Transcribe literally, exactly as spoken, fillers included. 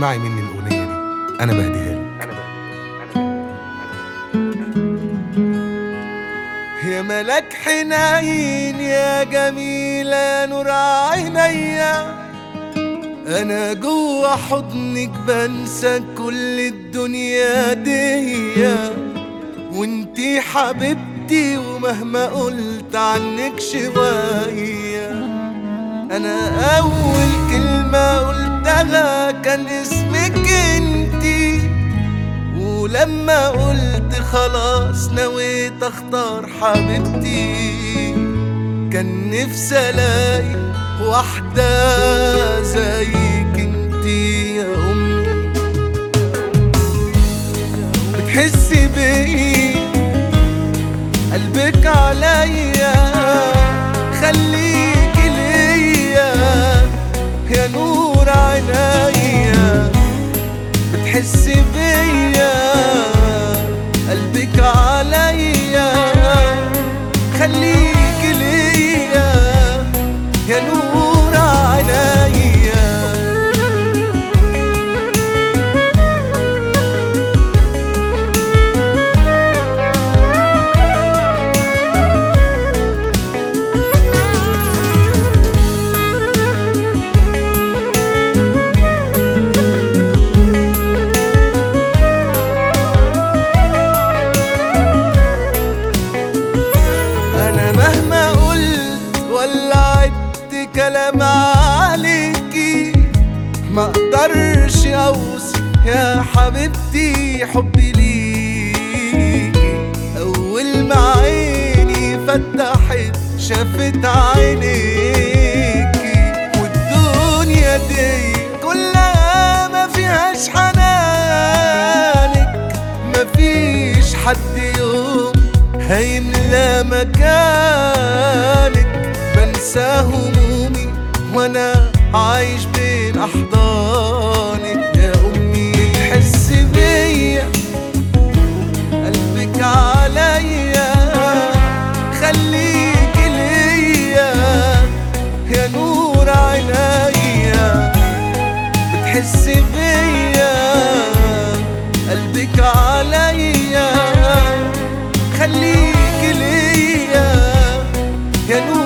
اسمعي مني الأغنية دي، أنا بهديها لك. يا ملاك حنين يا جميلة يا نور عينيا، أنا جوا حضنك بنسى كل الدنيا دي، وانتي حبيبتي ومهما قلت عنك شوية. أنا أول كلمة قلتها كان اسمك انتي، ولما قلت خلاص نويت اختار حبيبتي، كان نفسي الاقي واحدة زيك انتي يا امي، بتحسي بيه قلبك عليا، خليكي ليا يا نور عينيا، بتحسي بيا قلبك عليا، خليكي ليا يا نور عينيا. كلام عليكي ما اقدرش اوصف يا حبيبتي حبي ليكي، اول ما عيني فتحت شافت عينيكي، والدنيا دي كلها ما فيهاش حنانك، ما فيش حد يوم هيملى مكانك، بنسى همومي وانا عايش بين احضانك يا امي، بتحسي بيا قلبك عليا، خليكي ليا يا نور عينيا، بتحسي بيا قلبك عليا، خليكي ليا يا نور